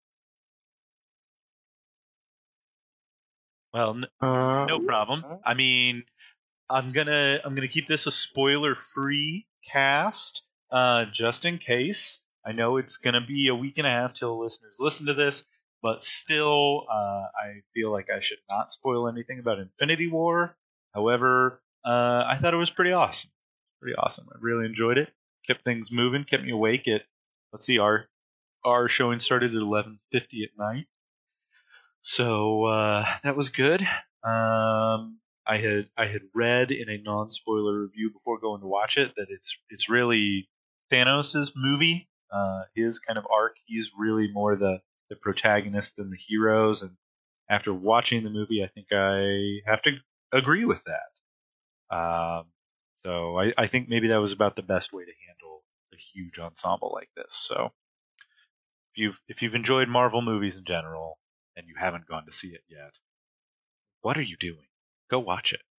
Well, n- Uh, no problem. I mean, I'm gonna I'm gonna keep this a spoiler-free cast, uh, just in case. I know it's gonna be a week and a half till listeners listen to this, but still, uh, I feel like I should not spoil anything about Infinity War. However, uh, I thought it was pretty awesome. Pretty awesome. I really enjoyed it. Kept things moving. Kept me awake at. Let's see, our our showing started at eleven fifty at night, so uh, that was good. Um, I had I had read in a non-spoiler review before going to watch it that it's it's really Thanos' movie, uh, his kind of arc. He's really more the, the protagonist than the heroes, and after watching the movie, I think I have to agree with that. Um, so I, I think maybe that was about the best way to handle a huge ensemble like this. So if you've if you've enjoyed Marvel movies in general and you haven't gone to see it yet, what are you doing? Go watch it.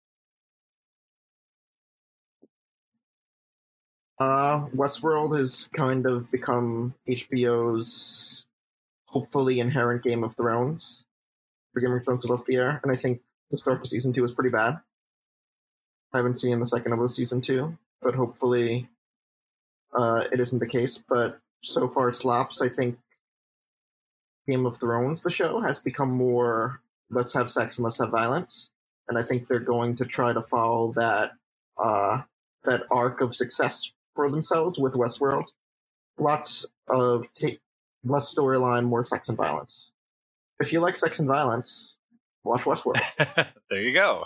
Uh, Westworld has kind of become H B O's hopefully inherent Game of Thrones for Game of Thrones is off the air, and I think the start to season two is pretty bad. I haven't seen the second of the season two, but hopefully uh, it isn't the case. But so far, Slops, I think Game of Thrones, the show, has become more let's have sex and let's have violence, and I think they're going to try to follow that uh, that arc of success for themselves with Westworld. Lots of t- less storyline, more sex and violence. If you like sex and violence, watch Westworld. There you go.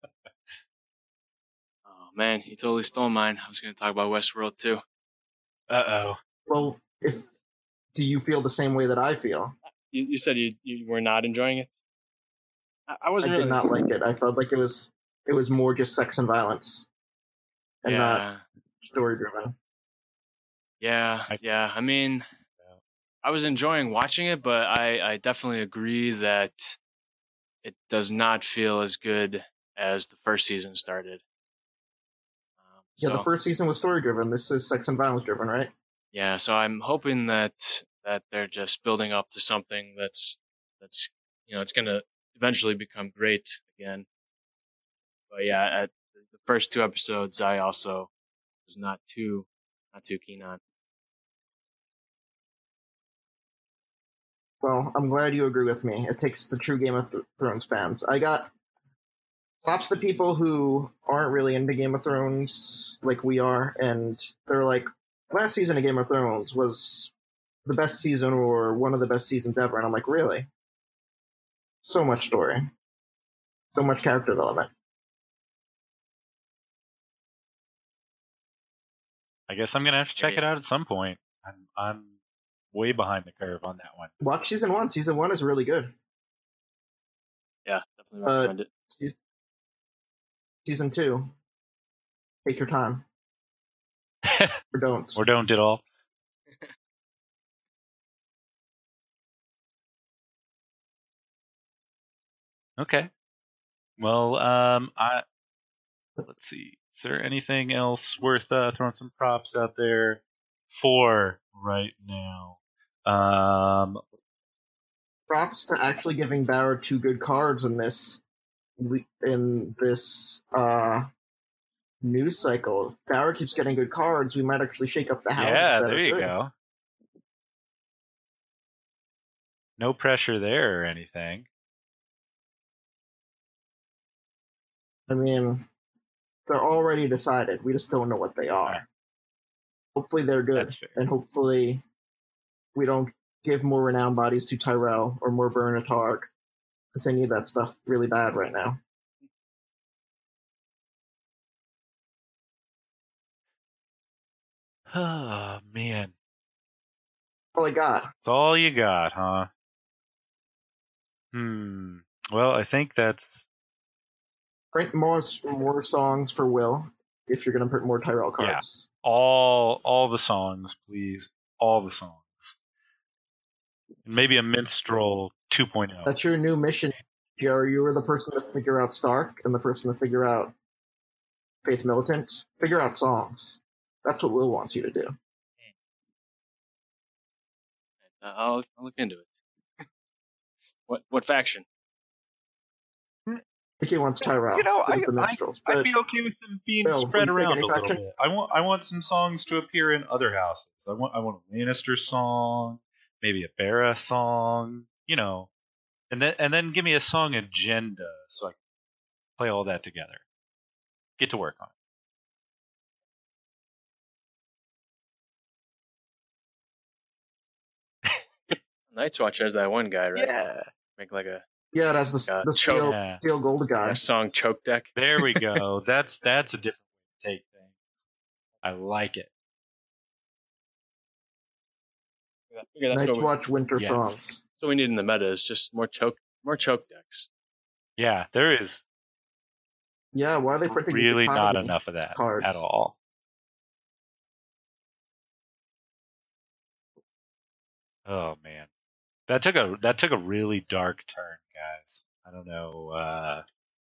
Oh man, you totally stole mine. I was going to talk about Westworld too. Uh oh. Well, if do you feel the same way that I feel? You, you said you, you were not enjoying it. I, I wasn't I really. did not like it. I felt like it was it was more just sex and violence, and yeah. not story driven. Yeah, yeah. I mean, I was enjoying watching it, but I, I definitely agree that it does not feel as good as the first season started. Um, so, Yeah, the first season was story driven. This is sex and violence driven, right? yeah, so I'm hoping that that they're just building up to something that's that's you know it's gonna eventually become great again. But yeah, at the first two episodes, I also was not too not too keen on. Well, I'm glad you agree with me. It takes the true Game of Thrones fans. I got stops the people who aren't really into Game of Thrones like we are, and they're like, last season of Game of Thrones was the best season or one of the best seasons ever. And I'm like, really? So much story. So much character development. I guess I'm gonna have to check it out at some point. I'm I'm way behind the curve on that one. Watch season one. Season one is really good. Yeah, definitely recommend uh, it. Season two, take your time. Or don't. Or don't at all. Okay. Well, um, I let's see. Is there anything else worth uh, throwing some props out there for right now? Um, props to actually giving Barrett two good cards in this we, in this uh, news cycle, if Barra keeps getting good cards, we might actually shake up the houses. Yeah, that there are you good. go. No pressure there or anything. I mean, they're already decided. We just don't know what they are. Right. Hopefully they're good. That's fair. And hopefully we don't give more renowned bodies to Tyrell or more Bernatarg, because I need that stuff really bad right now. Oh, man. All I got. That's all you got, huh? Hmm. Well, I think that's... Print more, more songs for Will, if you're going to print more Tyrell cards. Yeah. All, all the songs, please. All the songs. And maybe a Minstrel two point oh. That's your new mission, Jerry. You were the person to figure out Stark and the person to figure out Faith Militant. Figure out songs. That's what Will wants you to do. Uh, I'll, I'll look into it. what what faction? I think he wants Tyrell. You know, I, the minstrels, I, I'd be okay with them being Bill, spread around a little faction? bit. I want I want some songs to appear in other houses. I want I want a Lannister song, maybe a Barra song, you know, and then and then give me a song agenda so I can play all that together. Get to work on it. Night's Watch has that one guy, right? Yeah. Make like a Yeah, it has the, uh, the steel, yeah. steel gold guy. a song choke deck. There we go. that's that's a different way to take things. I like it. I figure that's Night's what we, Watch winter Yes. songs. so we need in the meta is just more choke more choke decks. Yeah, there is Yeah, why are they printing really these not economy enough of that cards? at all. Oh man, that took a that took a really dark turn, guys. I don't know. Uh,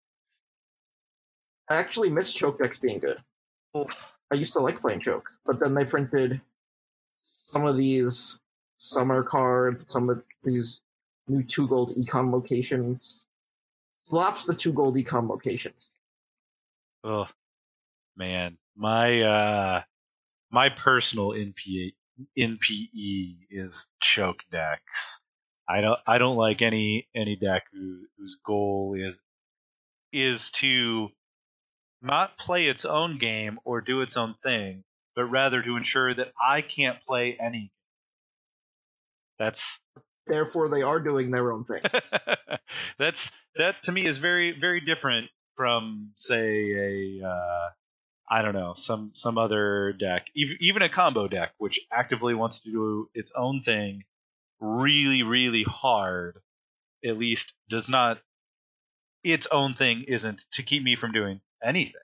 I actually miss choke decks being good. I used to like playing choke, but then they printed some of these summer cards, some of these new two gold econ locations. Slaps the two gold econ locations. oh man, my uh, my personal N P E is choke decks. I don't I don't like any any deck who, whose goal is is to not play its own game or do its own thing, but rather to ensure that I can't play any. That's Therefore, they are doing their own thing. that's that to me is very very different from say a uh, I don't know some some other deck, even even a combo deck which actively wants to do its own thing really really hard. At least does not its own thing isn't to keep me from doing anything.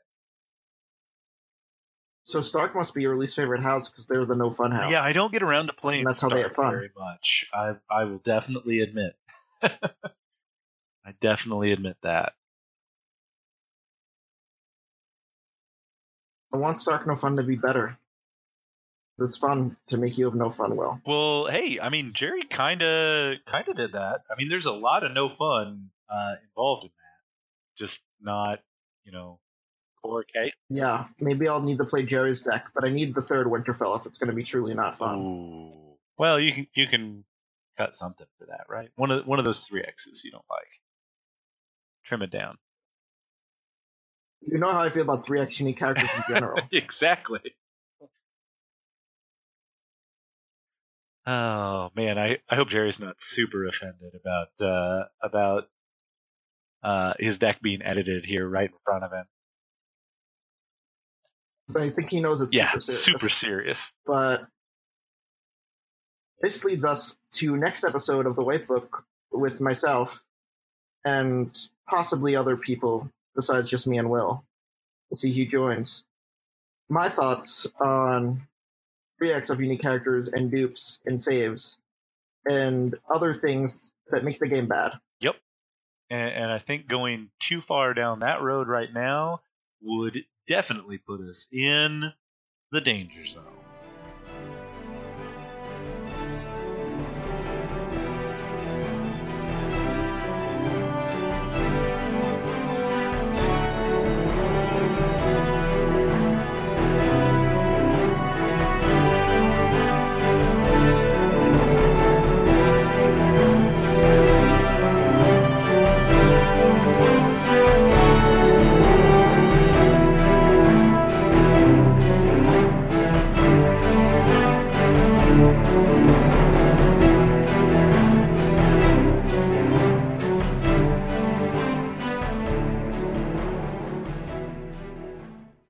So Stark must be your least favorite house because they're the no fun house. Yeah, I don't get around to playing And that's Stark how they have fun. very much. I I will definitely admit. I definitely admit that. I want Stark No Fun to be better. It's fun to make you have no fun, Will. Well, hey, I mean, Jerry kind of kind of did that. I mean, there's a lot of no fun uh, involved in that. Just not, you know, four K. Yeah, maybe I'll need to play Jerry's deck, but I need the third Winterfell if it's going to be truly not fun. Ooh. Well, you can you can cut something for that, right? One of one of those three X's you don't like. Trim it down. You know how I feel about three X unique characters in general. Exactly. Oh man, I, I hope Jerry's not super offended about uh, about uh, his deck being edited here right in front of him. But I think he knows it's Yeah, super serious. super serious. But this leads us to next episode of the White Book with myself and possibly other people besides just me and Will. We'll see who joins. My thoughts on three X of unique characters and dupes and saves and other things that make the game bad. Yep. And, and I think going too far down that road right now would definitely put us in the danger zone.